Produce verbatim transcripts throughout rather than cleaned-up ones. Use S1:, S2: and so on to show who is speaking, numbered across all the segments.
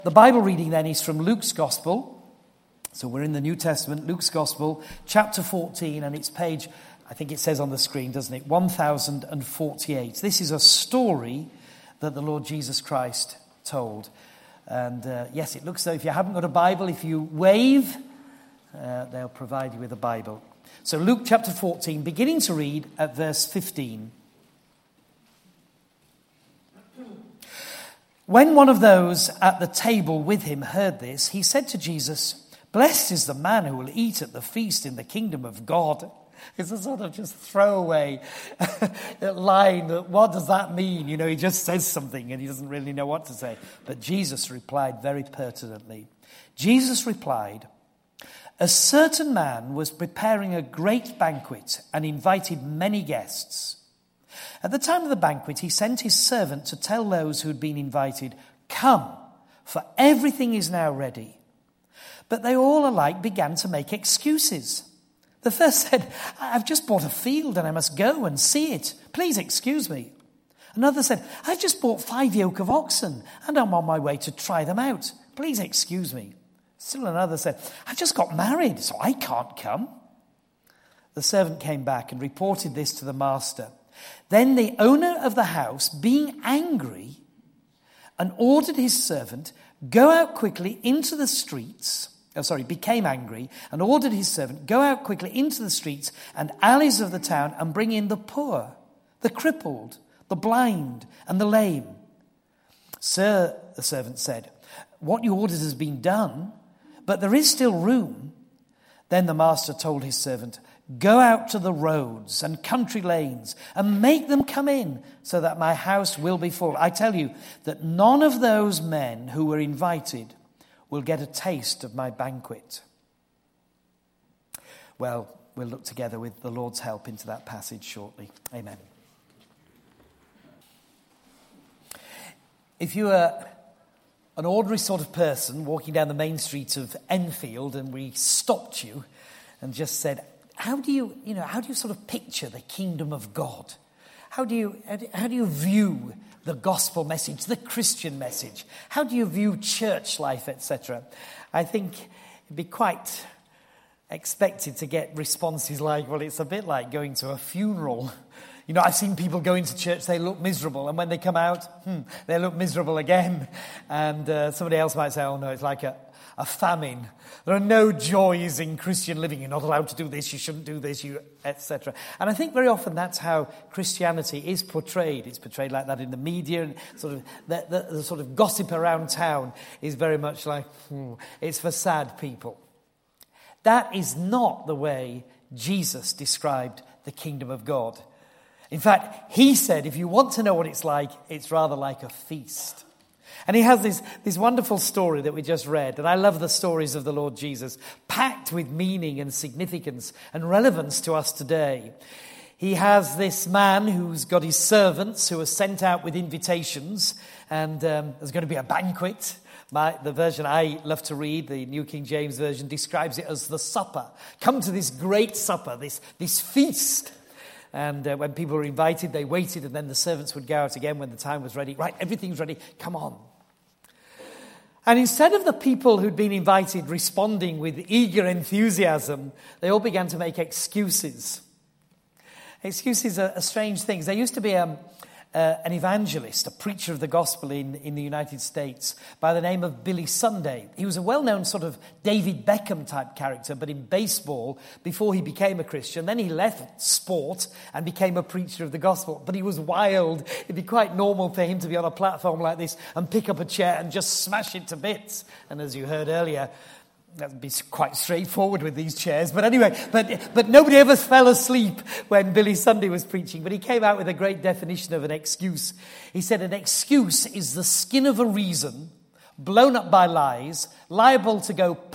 S1: The Bible reading then is from Luke's Gospel. So we're in the New Testament, Luke's Gospel, chapter fourteen, and it's page, I think it says on the screen, doesn't it? one thousand forty-eight. This is a story that the Lord Jesus Christ told. And uh, yes, it looks though if you haven't got a Bible, if you wave, uh, they'll provide you with a Bible. So Luke chapter fourteen, beginning to read at verse fifteen. When one of those at the table with him heard this, he said to Jesus, "Blessed is the man who will eat at the feast in the kingdom of God." It's a sort of just throwaway line. What does that mean? You know, he just says something and he doesn't really know what to say. But Jesus replied very pertinently. Jesus replied, "A certain man was preparing a great banquet and invited many guests. At the time of the banquet, he sent his servant to tell those who had been invited, 'Come, for everything is now ready.' But they all alike began to make excuses. The first said, 'I've just bought a field and I must go and see it. Please excuse me.' Another said, 'I've just bought five yoke of oxen and I'm on my way to try them out. Please excuse me.' Still another said, 'I've just got married, so I can't come.' The servant came back and reported this to the master. Then the owner of the house, being angry, and ordered his servant, 'Go out quickly into the streets.' Oh, sorry, became angry and ordered his servant, 'Go out quickly into the streets and alleys of the town and bring in the poor, the crippled, the blind, and the lame.' 'Sir,' the servant said, 'what you ordered has been done, but there is still room.' Then the master told his servant, 'Go out to the roads and country lanes and make them come in so that my house will be full. I tell you that none of those men who were invited will get a taste of my banquet.'" Well, we'll look together with the Lord's help into that passage shortly. Amen. If you were an ordinary sort of person walking down the main street of Enfield and we stopped you and just said, How do you, you know, how do you sort of picture the kingdom of God? How do you, how do you view the gospel message, the Christian message? How do you view church life, et cetera? I think it'd be quite expected to get responses like, well, it's a bit like going to a funeral. You know, I've seen people go into church, they look miserable, and when they come out, hmm, they look miserable again. And uh, somebody else might say, oh no, it's like a, a famine. There are no joys in Christian living. You're not allowed to do this, you shouldn't do this, you, et cetera. And I think very often that's how Christianity is portrayed. It's portrayed like that in the media, and sort of the, the, the sort of gossip around town is very much like, hmm, it's for sad people. That is not the way Jesus described the kingdom of God. In fact, he said, if you want to know what it's like, it's rather like a feast. And he has this, this wonderful story that we just read. And I love the stories of the Lord Jesus, packed with meaning and significance and relevance to us today. He has this man who's got his servants who are sent out with invitations. And um, there's going to be a banquet. My, the version I love to read, the New King James Version, describes it as the supper. Come to this great supper, this, this feast. And uh, when people were invited, they waited, and then the servants would go out again when the time was ready. Right, everything's ready, come on. And instead of the people who'd been invited responding with eager enthusiasm, they all began to make excuses. Excuses are, are strange things. There used to be um, uh, an evangelist, a preacher of the gospel in, in the United States by the name of Billy Sunday. He was a well-known sort of David Beckham type character, but in baseball before he became a Christian. Then he left sport and became a preacher of the gospel. But he was wild. It'd be quite normal for him to be on a platform like this and pick up a chair and just smash it to bits. And as you heard earlier, that'd be quite straightforward with these chairs. But anyway, but but nobody ever fell asleep when Billy Sunday was preaching. But he came out with a great definition of an excuse. He said, an excuse is the skin of a reason blown up by lies, liable to go pop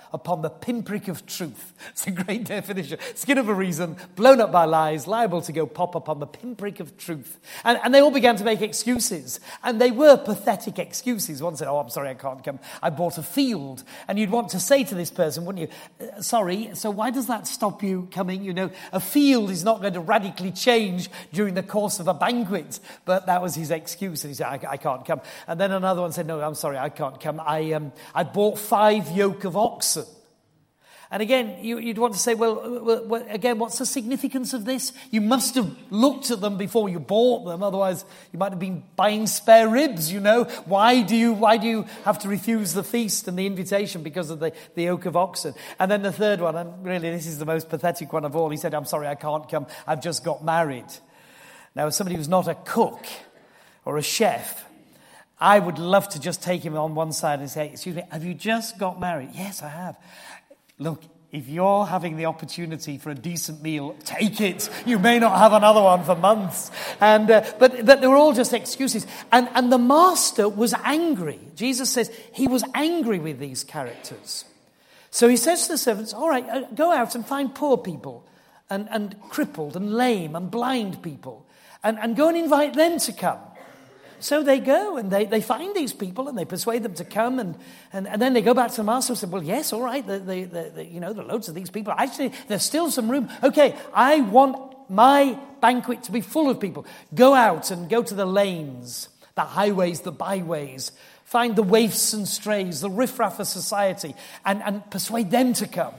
S1: upon the pinprick of truth. It's a great definition. Skin of a reason, blown up by lies, liable to go pop upon the pinprick of truth. And, and they all began to make excuses. And they were pathetic excuses. One said, oh, I'm sorry, I can't come. I bought a field. And you'd want to say to this person, wouldn't you, uh, sorry, so why does that stop you coming? You know, a field is not going to radically change during the course of a banquet. But that was his excuse. And he said, I, I can't come. And then another one said, no, I'm sorry, I can't come. I um, I bought five yoke of oxen. And again, you, you'd want to say, well, well, well, again, what's the significance of this? You must have looked at them before you bought them. Otherwise, you might have been buying spare ribs, you know. Why do you why do you have to refuse the feast and the invitation because of the, the yoke of oxen? And then the third one, and really this is the most pathetic one of all. He said, I'm sorry, I can't come. I've just got married. Now, as somebody who's not a cook or a chef, I would love to just take him on one side and say, excuse me, have you just got married? Yes, I have. Look, if you're having the opportunity for a decent meal, take it. You may not have another one for months. And uh, but, but they were all just excuses. And, and the master was angry. Jesus says he was angry with these characters. So he says to the servants, all right, uh, go out and find poor people and, and crippled and lame and blind people and, and go and invite them to come. So they go and they, they find these people and they persuade them to come and, and, and then they go back to the master and say, well, yes, all right, the, the, the, the, you know, there are loads of these people. Actually, there's still some room. Okay, I want my banquet to be full of people. Go out and go to the lanes, the highways, the byways. Find the waifs and strays, the riffraff of society and, and persuade them to come.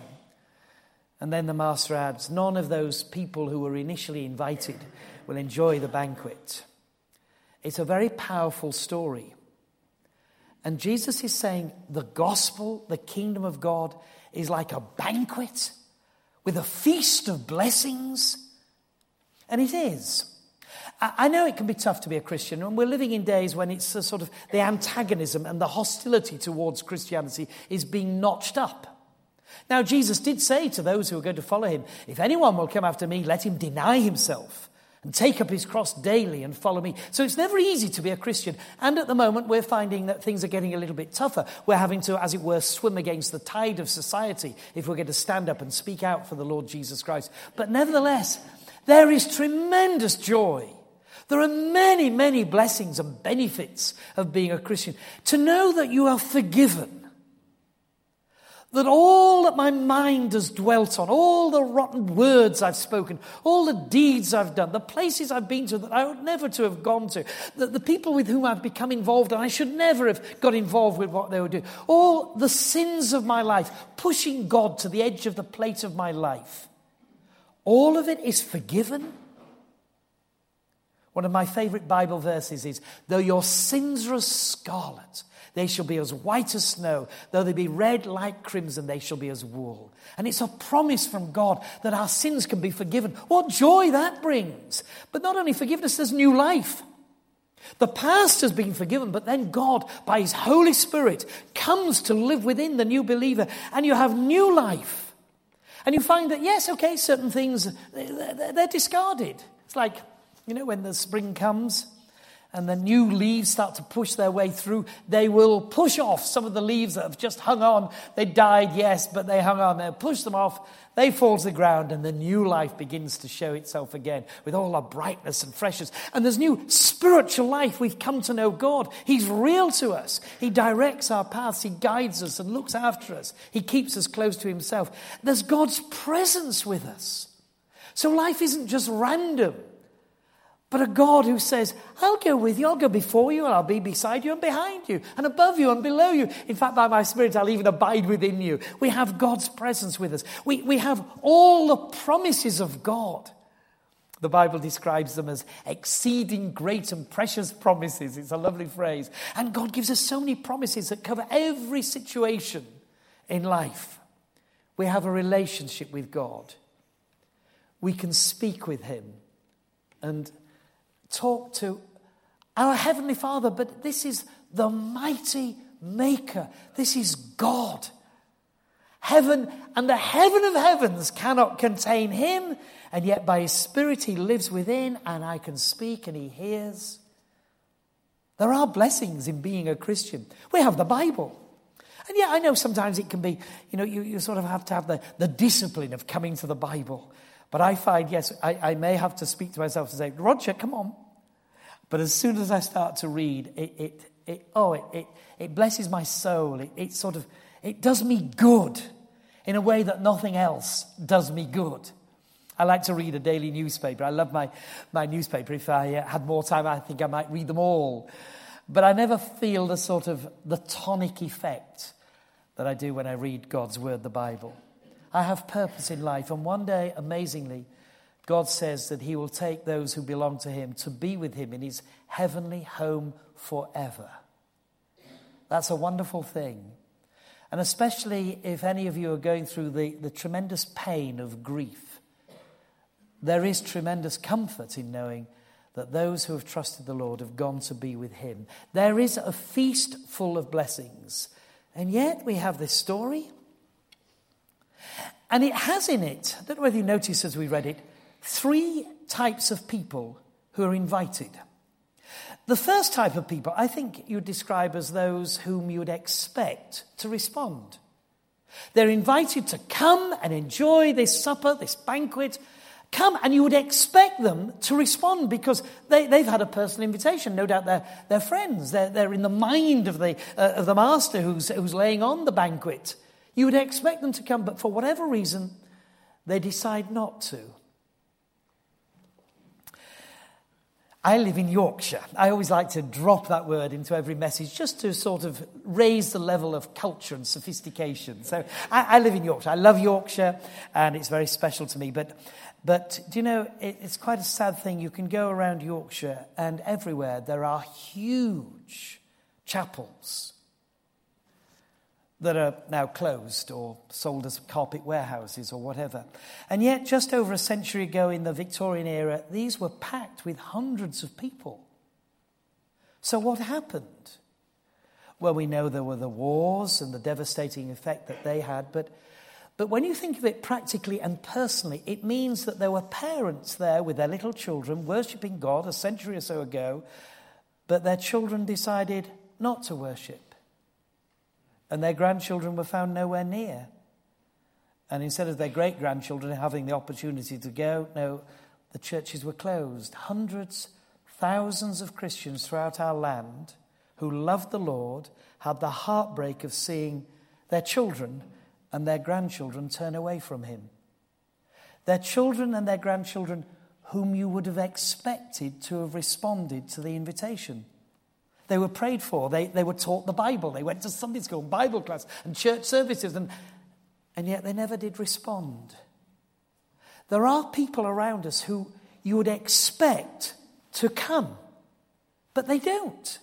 S1: And then the master adds, none of those people who were initially invited will enjoy the banquet. It's a very powerful story. And Jesus is saying the gospel, the kingdom of God, is like a banquet with a feast of blessings. And it is. I know it can be tough to be a Christian, and we're living in days when it's a sort of the antagonism and the hostility towards Christianity is being notched up. Now, Jesus did say to those who are going to follow him, if anyone will come after me, let him deny himself and take up his cross daily and follow me. So it's never easy to be a Christian. And at the moment, we're finding that things are getting a little bit tougher. We're having to, as it were, swim against the tide of society if we're going to stand up and speak out for the Lord Jesus Christ. But nevertheless, there is tremendous joy. There are many, many blessings and benefits of being a Christian. To know that you are forgiven. That all that my mind has dwelt on, all the rotten words I've spoken, all the deeds I've done, the places I've been to that I would never to have gone to, the, the people with whom I've become involved and I should never have got involved with what they were doing, all the sins of my life, pushing God to the edge of the plate of my life, all of it is forgiven. One of my favorite Bible verses is, though your sins are as scarlet, they shall be as white as snow. Though they be red like crimson, they shall be as wool. And it's a promise from God that our sins can be forgiven. What joy that brings. But not only forgiveness, there's new life. The past has been forgiven, but then God, by his Holy Spirit, comes to live within the new believer. And you have new life. And you find that, yes, okay, certain things, they're discarded. It's like, you know, when the spring comes and the new leaves start to push their way through, they will push off some of the leaves that have just hung on. They died, yes, but they hung on. They'll push them off. They fall to the ground, and the new life begins to show itself again with all our brightness and freshness. And there's new spiritual life. We've come to know God. He's real to us. He directs our paths. He guides us and looks after us. He keeps us close to himself. There's God's presence with us. So life isn't just random. But a God who says, I'll go with you, I'll go before you, and I'll be beside you and behind you, and above you and below you. In fact, by my Spirit, I'll even abide within you. We have God's presence with us. We, we have all the promises of God. The Bible describes them as exceeding great and precious promises. It's a lovely phrase. And God gives us so many promises that cover every situation in life. We have a relationship with God. We can speak with him and talk to our Heavenly Father, but this is the mighty Maker. This is God. Heaven and the heaven of heavens cannot contain him, and yet by his Spirit he lives within, and I can speak and he hears. There are blessings in being a Christian. We have the Bible. And yeah, I know sometimes it can be, you know, you, you sort of have to have the, the discipline of coming to the Bible. But I find, yes, I, I may have to speak to myself to say, Roger, come on. But as soon as I start to read, it, it, it oh, it, it, it blesses my soul. It, it sort of, it does me good in a way that nothing else does me good. I like to read a daily newspaper. I love my, my newspaper. If I uh, had more time, I think I might read them all. But I never feel the sort of, the tonic effect that I do when I read God's word, the Bible. I have purpose in life, and one day, amazingly, God says that he will take those who belong to him to be with him in his heavenly home forever. That's a wonderful thing. And especially if any of you are going through the, the tremendous pain of grief, there is tremendous comfort in knowing that those who have trusted the Lord have gone to be with him. There is a feast full of blessings. And yet we have this story. And it has in it, I don't know whether you noticed as we read it, three types of people who are invited. The first type of people, I think you'd describe as those whom you would expect to respond. They're invited to come and enjoy this supper, this banquet. Come, and you would expect them to respond because they, they've had a personal invitation. No doubt they're, they're friends. They're, they're in the mind of the, uh, of the master who's, who's laying on the banquet. You would expect them to come, but for whatever reason, they decide not to. I live in Yorkshire. I always like to drop that word into every message just to sort of raise the level of culture and sophistication. So I, I live in Yorkshire. I love Yorkshire, and it's very special to me. But But, do you know, it, it's quite a sad thing. You can go around Yorkshire and everywhere there are huge chapels that are now closed or sold as carpet warehouses or whatever. And yet, just over a century ago in the Victorian era, these were packed with hundreds of people. So what happened? Well, we know there were the wars and the devastating effect that they had, but But when you think of it practically and personally, it means that there were parents there with their little children worshipping God a century or so ago, but their children decided not to worship. And their grandchildren were found nowhere near. And instead of their great-grandchildren having the opportunity to go, no, the churches were closed. Hundreds, thousands of Christians throughout our land who loved the Lord had the heartbreak of seeing their children and their grandchildren turn away from him. Their children and their grandchildren whom you would have expected to have responded to the invitation. They were prayed for. They, they were taught the Bible. They went to Sunday school, Bible class, and church services, and, and yet they never did respond. There are people around us who you would expect to come, but they don't.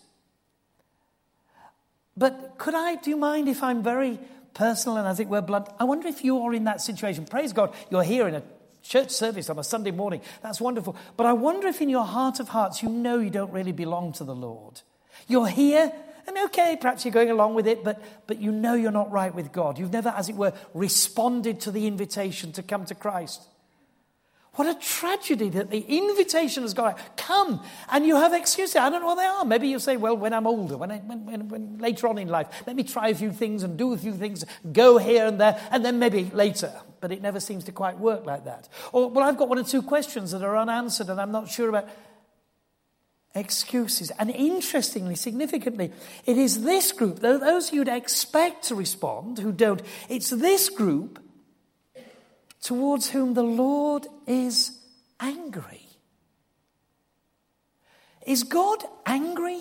S1: But could I, do you mind if I'm very personal and as it were blunt? I wonder if you are in that situation. Praise God, you're here in a church service on a Sunday morning. That's wonderful. But I wonder if in your heart of hearts you know you don't really belong to the Lord. You're here, and okay, perhaps you're going along with it, but, but you know you're not right with God. You've never, as it were, responded to the invitation to come to Christ. What a tragedy that the invitation has gone out. Come, and you have excuses. I don't know what they are. Maybe you'll say, well, when I'm older, when, I, when, when, when later on in life, let me try a few things and do a few things, go here and there, and then maybe later. But it never seems to quite work like that. Or, well, I've got one or two questions that are unanswered, and I'm not sure about excuses. And interestingly, significantly, it is this group, those you'd expect to respond, who don't, it's this group towards whom the Lord is angry. Is God angry?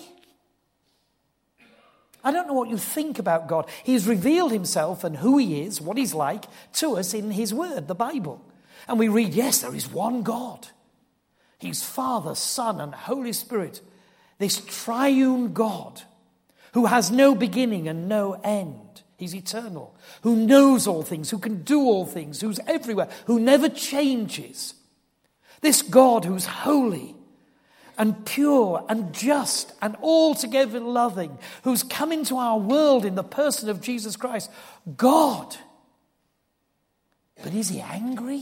S1: I don't know what you think about God. He's revealed himself and who he is, what he's like, to us in his word, the Bible. And we read, yes, there is one God. He's Father, Son, and Holy Spirit. This triune God who has no beginning and no end. He's eternal, who knows all things, who can do all things, who's everywhere, who never changes. This God who's holy and pure and just and altogether loving, who's come into our world in the person of Jesus Christ. God. But is he angry?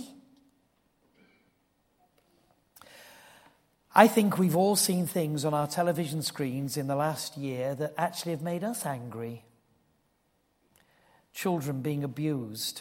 S1: I think we've all seen things on our television screens in the last year that actually have made us angry. children being abused,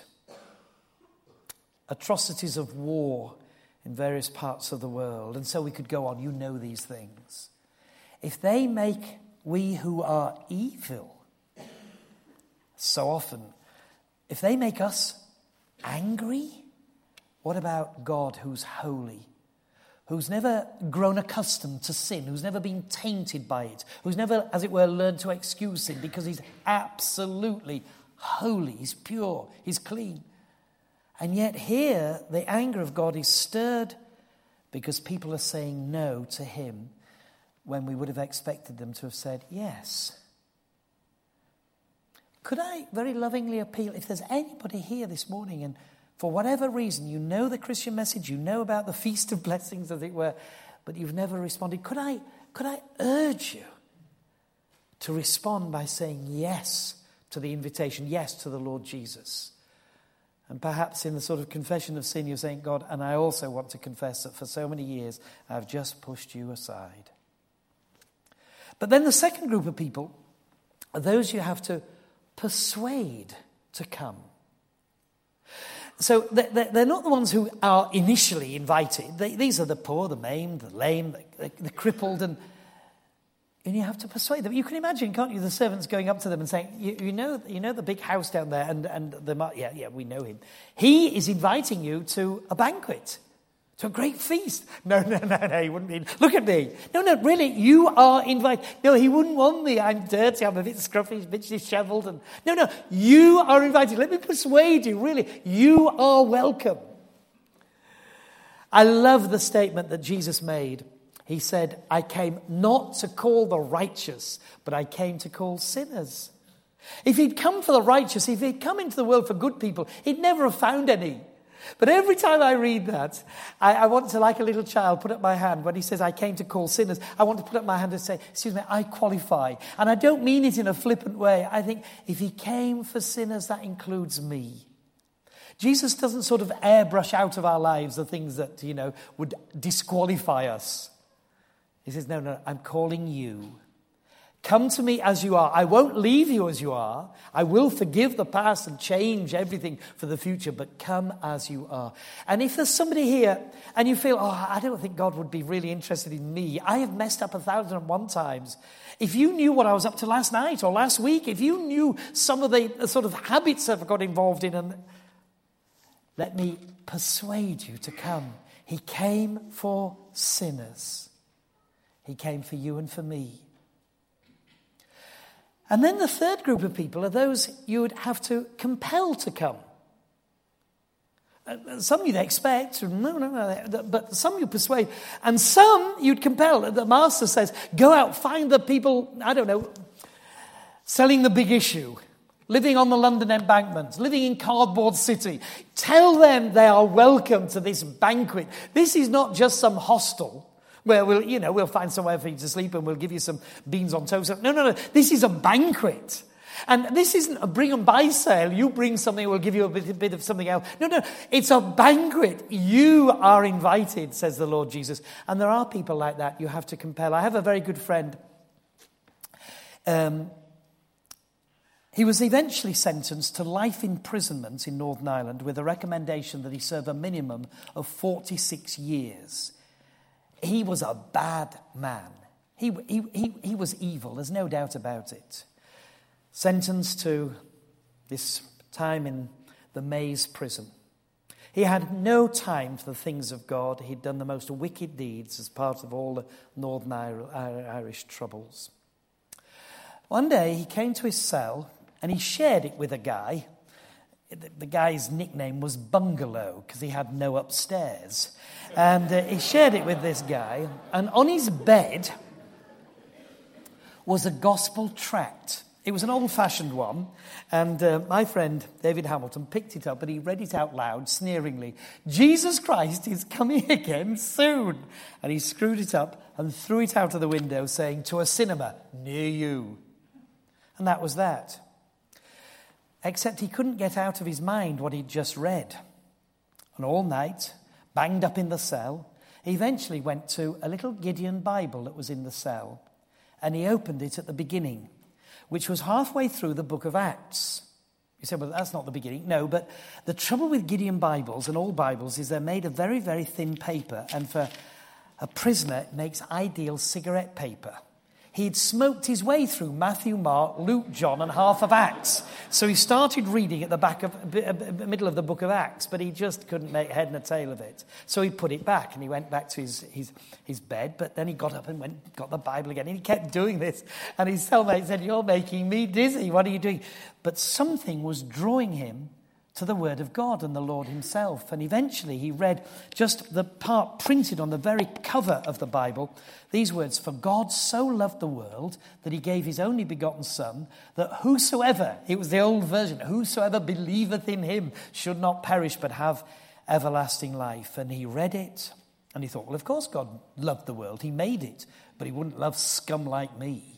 S1: atrocities of war in various parts of the world, and so we could go on. You know these things. If they make we who are evil, so often, if they make us angry, what about God who's holy, who's never grown accustomed to sin, who's never been tainted by it, who's never, as it were, learned to excuse sin because he's absolutely holy, he's pure, he's clean. And yet here, the anger of God is stirred because people are saying no to him when we would have expected them to have said yes. Could I very lovingly appeal, if there's anybody here this morning and for whatever reason you know the Christian message, you know about the Feast of Blessings as it were, but you've never responded, could I, could I urge you to respond by saying yes to the invitation, yes to the Lord Jesus? And perhaps in the sort of confession of sin, you're saying, God, and I also want to confess that for so many years, I've just pushed you aside. But then the second group of people are those you have to persuade to come. So they're not the ones who are initially invited. These are the poor, the maimed, the lame, the, the crippled, and And you have to persuade them. You can imagine, can't you, the servants going up to them and saying, you, you know you know the big house down there, and, and the yeah, yeah, we know him. He is inviting you to a banquet, to a great feast. No, no, no, no, he wouldn't be. Look at me. No, no, really, you are invited. No, he wouldn't want me. I'm dirty, I'm a bit scruffy, a bit disheveled. And no, no, you are invited. Let me persuade you, really. You are welcome. I love the statement that Jesus made. He said, I came not to call the righteous, but I came to call sinners. If he'd come for the righteous, if he'd come into the world for good people, he'd never have found any. But every time I read that, I, I want to, like a little child, put up my hand. When he says, I came to call sinners, I want to put up my hand and say, excuse me, I qualify. And I don't mean it in a flippant way. I think if he came for sinners, that includes me. Jesus doesn't sort of airbrush out of our lives the things that, you know, would disqualify us. He says, no, no, I'm calling you. Come to me as you are. I won't leave you as you are. I will forgive the past and change everything for the future, but come as you are. And if there's somebody here and you feel, oh, I don't think God would be really interested in me. I have messed up a thousand and one times. If you knew what I was up to last night or last week, if you knew some of the, the sort of habits I've got involved in, and let me persuade you to come. He came for sinners. He came for you and for me. And then the third group of people are those you would have to compel to come. Some you'd expect, no, no, no, but some you persuade. And some you'd compel. The master says, go out, find the people, I don't know, selling the big issue, living on the London embankment, living in Cardboard City. Tell them they are welcome to this banquet. This is not just some hostel where we'll, you know, we'll find somewhere for you to sleep and we'll give you some beans on toast. No, no, no. This is a banquet. And this isn't a bring and buy sale. You bring something, we'll give you a bit, a bit of something else. No, no. It's a banquet. You are invited, says the Lord Jesus. And there are people like that you have to compel. I have a very good friend. Um, he was eventually sentenced to life imprisonment in Northern Ireland with a recommendation that he serve a minimum of forty-six years. He was a bad man. He, he, he, he was evil, there's no doubt about it. Sentenced to this time in the Maze prison. He had no time for the things of God. He'd done the most wicked deeds as part of all the Northern Irish troubles. One day he came to his cell and he shared it with a guy. The guy's nickname was Bungalow because he had no upstairs. And uh, he shared it with this guy. And on his bed was a gospel tract. It was an old-fashioned one. And uh, my friend, David Hamilton, picked it up and he read it out loud, sneeringly. Jesus Christ is coming again soon. And he screwed it up and threw it out of the window, saying, to a cinema near you. And that was that. Except he couldn't get out of his mind what he'd just read. And all night, banged up in the cell, he eventually went to a little Gideon Bible that was in the cell. And he opened it at the beginning, which was halfway through the book of Acts. You say, well, that's not the beginning. No, but the trouble with Gideon Bibles and all Bibles is they're made of very, very thin paper. And for a prisoner, it makes ideal cigarette paper. He'd smoked his way through Matthew, Mark, Luke, John, and half of Acts. So he started reading at the back of, the middle of the book of Acts, but he just couldn't make head and a tail of it. So he put it back, and he went back to his, his, his bed, but then he got up and went, got the Bible again, and he kept doing this. And his cellmate said, "You're making me dizzy. What are you doing?" But something was drawing him to the Word of God and the Lord himself. And eventually he read just the part printed on the very cover of the Bible, these words, "For God so loved the world that he gave his only begotten Son, that whosoever," it was the old version, "whosoever believeth in him should not perish but have everlasting life." And he read it and he thought, well, of course God loved the world. He made it, but he wouldn't love scum like me.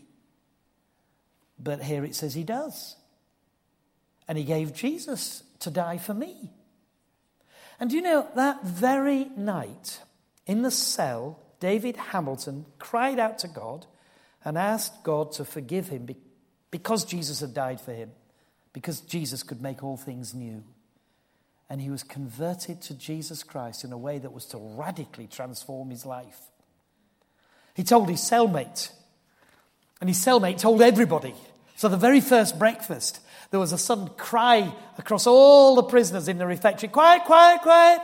S1: But here it says he does. And he gave Jesus to die for me. And do you know, that very night in the cell, David Hamilton cried out to God and asked God to forgive him because Jesus had died for him, because Jesus could make all things new. And he was converted to Jesus Christ in a way that was to radically transform his life. He told his cellmate, and his cellmate told everybody. So the very first breakfast, there was a sudden cry across all the prisoners in the refectory, "Quiet, quiet, quiet."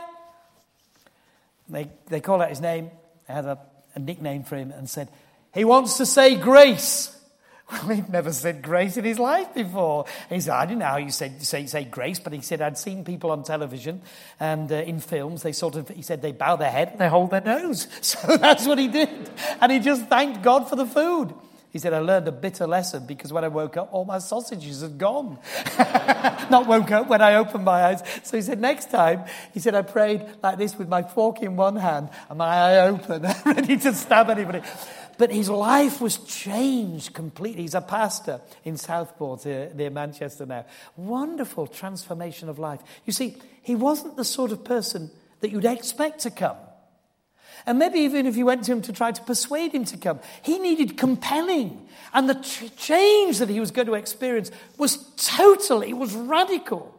S1: They, they called out his name. They had a, a nickname for him and said, "He wants to say grace." Well, he'd never said grace in his life before. And he said, "I didn't know how you said, say, say grace," but he said, "I'd seen people on television and uh, in films, they sort of, he said, they bow their head and they hold their nose." So that's what he did. And he just thanked God for the food. He said, "I learned a bitter lesson because when I woke up, all my sausages had gone." Not woke up, when I opened my eyes. So he said, next time, he said, "I prayed like this with my fork in one hand and my eye open, ready to stab anybody." But his life was changed completely. He's a pastor in Southport, uh, near Manchester now. Wonderful transformation of life. You see, he wasn't the sort of person that you'd expect to come. And maybe even if you went to him to try to persuade him to come, he needed compelling. And the ch- change that he was going to experience was total, it was radical.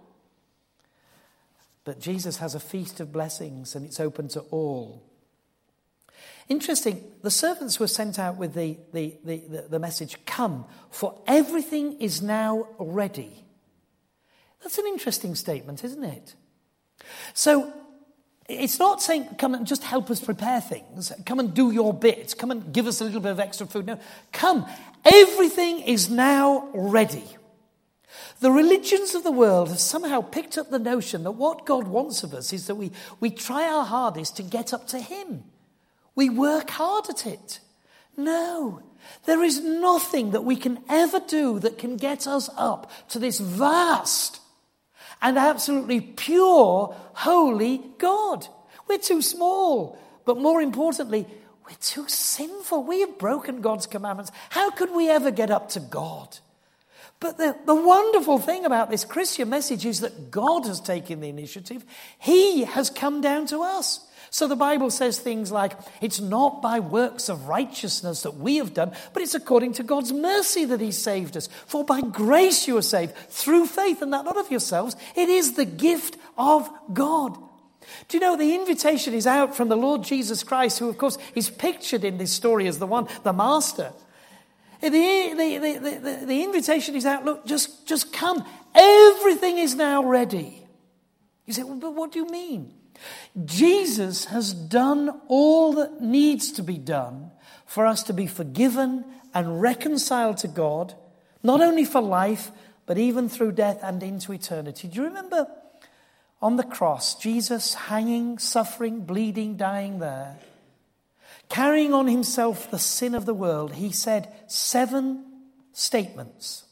S1: But Jesus has a feast of blessings and it's open to all. Interesting, the servants were sent out with the, the, the, the, the message, "Come, for everything is now ready." That's an interesting statement, isn't it? So, it's not saying, "Come and just help us prepare things. Come and do your bit. Come and give us a little bit of extra food." No, come. Everything is now ready. The religions of the world have somehow picked up the notion that what God wants of us is that we, we try our hardest to get up to him. We work hard at it. No, there is nothing that we can ever do that can get us up to this vast and absolutely pure, holy God. We're too small, but more importantly, we're too sinful. We have broken God's commandments. How could we ever get up to God? But the, the wonderful thing about this Christian message is that God has taken the initiative. He has come down to us. So the Bible says things like, it's not by works of righteousness that we have done, but it's according to God's mercy that he saved us. For by grace you are saved, through faith, and that not of yourselves. It is the gift of God. Do you know, the invitation is out from the Lord Jesus Christ, who of course is pictured in this story as the one, the master. The, the, the, the, the invitation is out, look, just, just come. Everything is now ready. You say, well, but what do you mean? Jesus has done all that needs to be done for us to be forgiven and reconciled to God, not only for life, but even through death and into eternity. Do you remember on the cross, Jesus hanging, suffering, bleeding, dying there, carrying on himself the sin of the world? He said seven statements.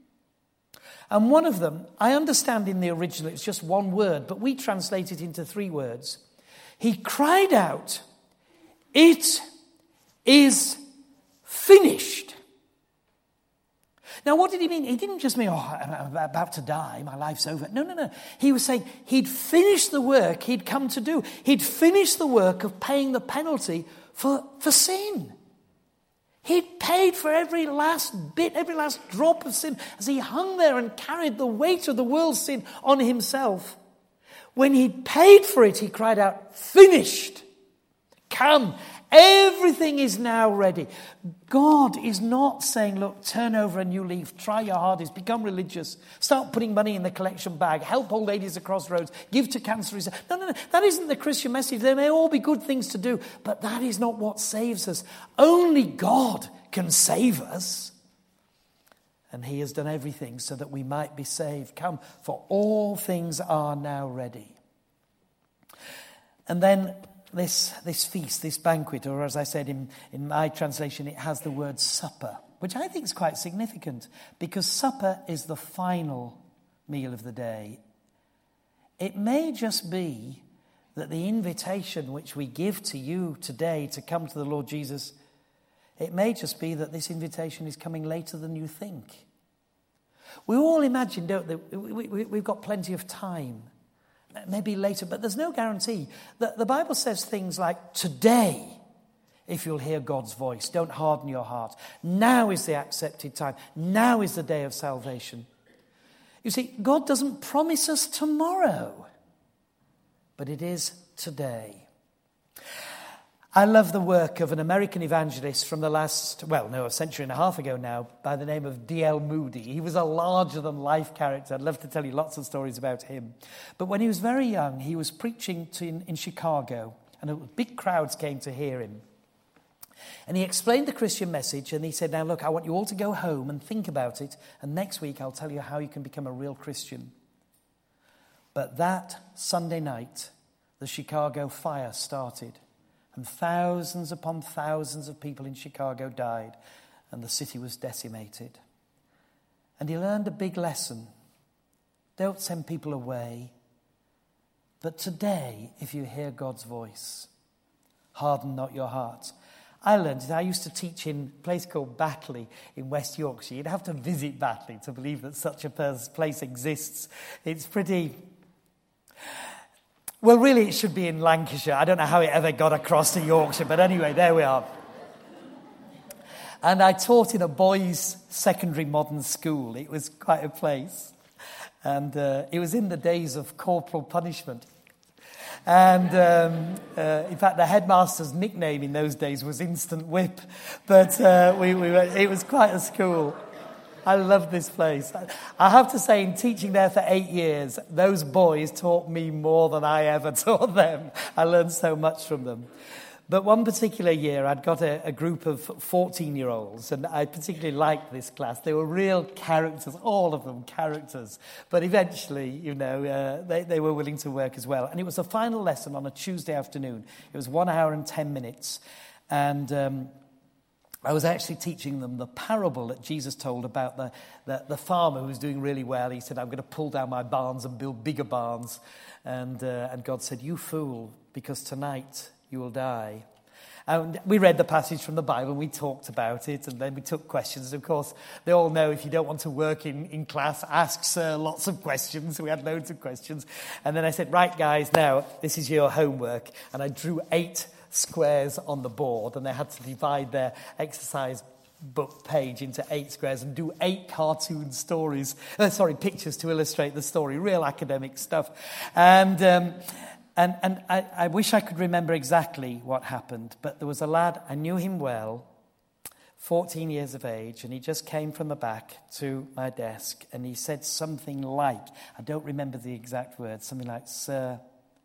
S1: And one of them, I understand in the original, it's just one word, but we translate it into three words. He cried out, "It is finished." Now, what did he mean? He didn't just mean, "Oh, I'm about to die, my life's over." No, no, no. He was saying he'd finished the work he'd come to do. He'd finished the work of paying the penalty for, for sin. He'd paid for every last bit, every last drop of sin as he hung there and carried the weight of the world's sin on himself. When he'd paid for it, he cried out, "Finished! Come, everything is now ready." God is not saying, look, turn over a new leaf, try your hardest, become religious, start putting money in the collection bag, help old ladies across roads, give to cancer research. No, no, no, that isn't the Christian message. There may all be good things to do, but that is not what saves us. Only God can save us. And he has done everything so that we might be saved. Come, for all things are now ready. And then This this feast, this banquet, or as I said in, in my translation, it has the word supper, which I think is quite significant because supper is the final meal of the day. It may just be that the invitation which we give to you today to come to the Lord Jesus, it may just be that this invitation is coming later than you think. We all imagine, don't we, we, we, we've got plenty of time. Maybe later, but there's no guarantee. The, the Bible says things like, today, if you'll hear God's voice, don't harden your heart. Now is the accepted time. Now is the day of salvation. You see, God doesn't promise us tomorrow, but it is today. I love the work of an American evangelist from the last, well, no, a century and a half ago now, by the name of D L Moody. He was a larger-than-life character. I'd love to tell you lots of stories about him. But when he was very young, he was preaching to, in, in Chicago, and big crowds came to hear him. And he explained the Christian message, and he said, now look, I want you all to go home and think about it, and next week I'll tell you how you can become a real Christian. But that Sunday night, the Chicago fire started. And thousands upon thousands of people in Chicago died, and the city was decimated. And he learned a big lesson. Don't send people away. But today, if you hear God's voice, harden not your hearts. I learned it. I used to teach in a place called Batley in West Yorkshire. You'd have to visit Batley to believe that such a place exists. It's pretty... Well, really, it should be in Lancashire. I don't know how it ever got across to Yorkshire, but anyway, there we are. And I taught in a boys' secondary modern school. It was quite a place. And uh, it was in the days of corporal punishment. And um, uh, in fact, the headmaster's nickname in those days was Instant Whip. But uh, we, we were, it was quite a school. I love this place. I have to say, in teaching there for eight years, those boys taught me more than I ever taught them. I learned so much from them. But one particular year, I'd got a, a group of fourteen-year-olds, and I particularly liked this class. They were real characters, all of them characters. But eventually, you know, uh, they, they were willing to work as well. And it was the final lesson on a Tuesday afternoon. It was one hour and ten minutes. And... Um, I was actually teaching them the parable that Jesus told about the, the, the farmer who was doing really well. He said, I'm going to pull down my barns and build bigger barns. And, uh, and God said, you fool, because tonight you will die. And we read the passage from the Bible, we talked about it, and then we took questions. Of course, they all know if you don't want to work in, in class, ask Sir lots of questions. We had loads of questions. And then I said, right, guys, now this is your homework. And I drew eight squares on the board, and they had to divide their exercise book page into eight squares and do eight cartoon stories, uh, sorry, pictures to illustrate the story, real academic stuff. And um, and and I, I wish I could remember exactly what happened, but there was a lad, I knew him well, fourteen years of age, and he just came from the back to my desk, and he said something like, I don't remember the exact words, something like, Sir,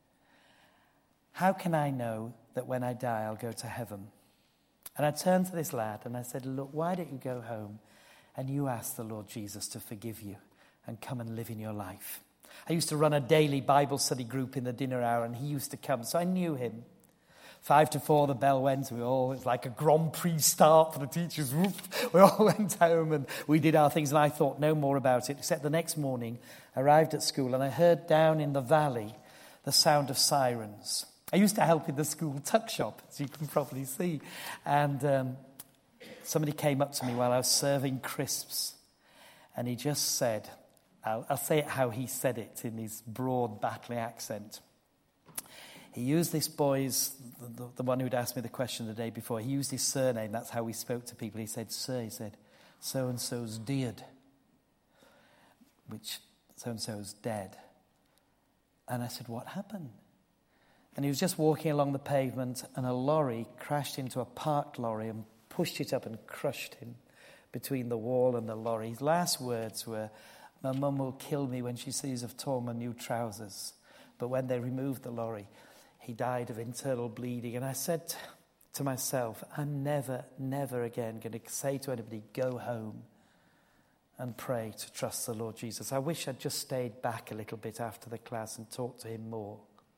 S1: how can I know that when I die I'll go to heaven? And I turned to this lad and I said, look, why don't you go home and you ask the Lord Jesus to forgive you and come and live in your life? I used to run a daily Bible study group in the dinner hour, and he used to come, so I knew him. Five to four, the bell went. We all, it was like a Grand Prix start for the teachers. We all went home and we did our things, and I thought no more about it, except the next morning I arrived at school and I heard down in the valley the sound of sirens. I used to help in the school tuck shop, as you can probably see. And um, somebody came up to me while I was serving crisps. And he just said, I'll, I'll say it how he said it in his broad, battling accent. he used this boy's, the, the one who'd asked me the question the day before, he used his surname. That's how he spoke to people. He said, sir, he said, so-and-so's dead, which so-and-so's dead. And I said, what happened? And he was just walking along the pavement, and a lorry crashed into a parked lorry and pushed it up and crushed him between the wall and the lorry. His last words were, my mum will kill me when she sees I've torn my new trousers. But when they removed the lorry, he died of internal bleeding. And I said to myself, I'm never, never again going to say to anybody, go home and pray to trust the Lord Jesus. I wish I'd just stayed back a little bit after the class and talked to him more.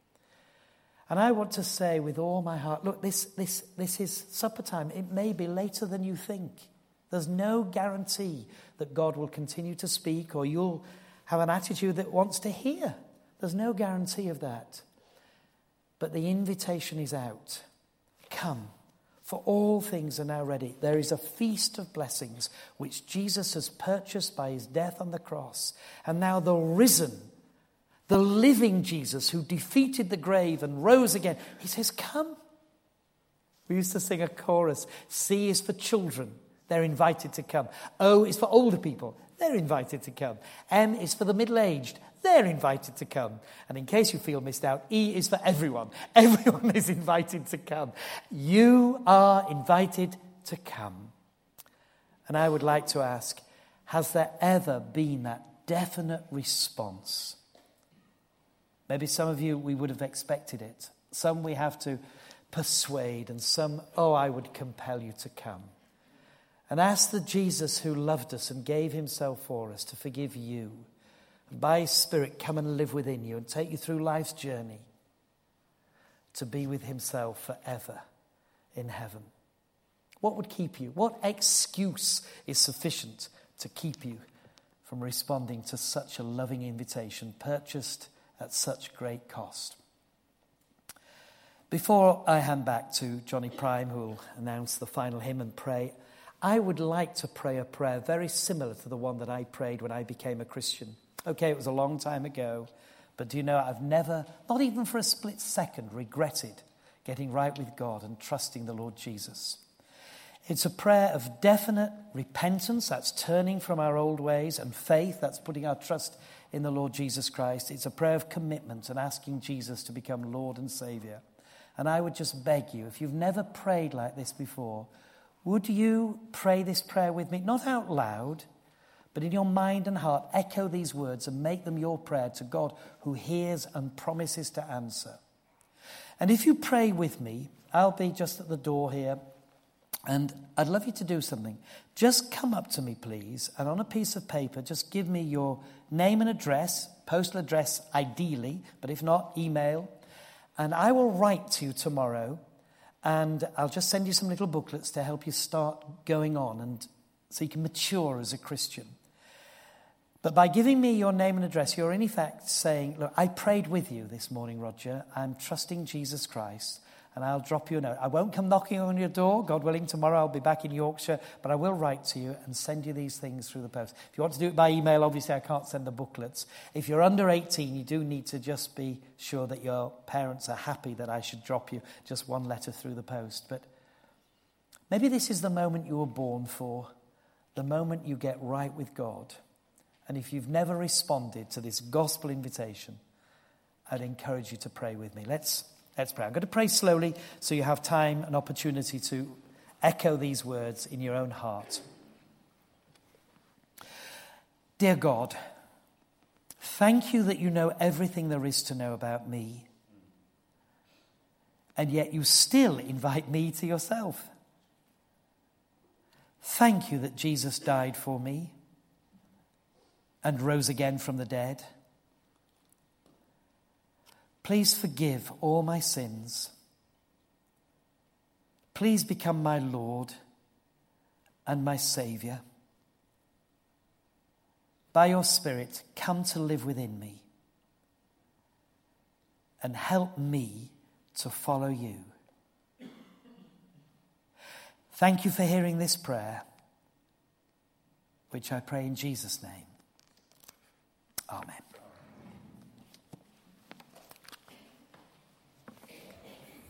S1: And I want to say with all my heart, look, this, this, this is supper time. It may be later than you think. There's no guarantee that God will continue to speak or you'll have an attitude that wants to hear. There's no guarantee of that. But the invitation is out. Come, for all things are now ready. There is a feast of blessings which Jesus has purchased by his death on the cross. And now the risen, the living Jesus who defeated the grave and rose again, he says, come. We used to sing a chorus. C is for children. They're invited to come. O is for older people. They're invited to come. M is for the middle-aged. They're invited to come. And in case you feel missed out, E is for everyone. Everyone is invited to come. You are invited to come. And I would like to ask, has there ever been that definite response? Maybe some of you, we would have expected it. Some we have to persuade, and some, oh, I would compel you to come. And ask the Jesus who loved us and gave himself for us to forgive you. And by his Spirit, come and live within you and take you through life's journey to be with himself forever in heaven. What would keep you? What excuse is sufficient to keep you from responding to such a loving invitation purchased at such great cost? Before I hand back to Johnny Prime, who will announce the final hymn and pray, I would like to pray a prayer very similar to the one that I prayed when I became a Christian. Okay, it was a long time ago, but do you know, I've never, not even for a split second, regretted getting right with God and trusting the Lord Jesus. It's a prayer of definite repentance, that's turning from our old ways, and faith, that's putting our trust in the Lord Jesus Christ. It's a prayer of commitment and asking Jesus to become Lord and Savior. And I would just beg you, if you've never prayed like this before, would you pray this prayer with me? Not out loud, but in your mind and heart, echo these words and make them your prayer to God who hears and promises to answer. And if you pray with me, I'll be just at the door here, and I'd love you to do something. Just come up to me, please, and on a piece of paper, just give me your name and address, postal address ideally, but if not, email. And I will write to you tomorrow, and I'll just send you some little booklets to help you start going on, and so you can mature as a Christian. But by giving me your name and address, you're in effect saying, look, I prayed with you this morning, Roger. I'm trusting Jesus Christ, and I'll drop you a note. I won't come knocking on your door. God willing, tomorrow I'll be back in Yorkshire, but I will write to you and send you these things through the post. If you want to do it by email, obviously I can't send the booklets. If you're under eighteen, you do need to just be sure that your parents are happy that I should drop you just one letter through the post. But maybe this is the moment you were born for, the moment you get right with God. And if you've never responded to this gospel invitation, I'd encourage you to pray with me. Let's let's pray. I'm going to pray slowly so you have time and opportunity to echo these words in your own heart. Dear God, thank you that you know everything there is to know about me. And yet you still invite me to yourself. Thank you that Jesus died for me and rose again from the dead. Please forgive all my sins. Please become my Lord and my Savior. By your Spirit, come to live within me and help me to follow you. Thank you for hearing this prayer, which I pray in Jesus' name. Amen.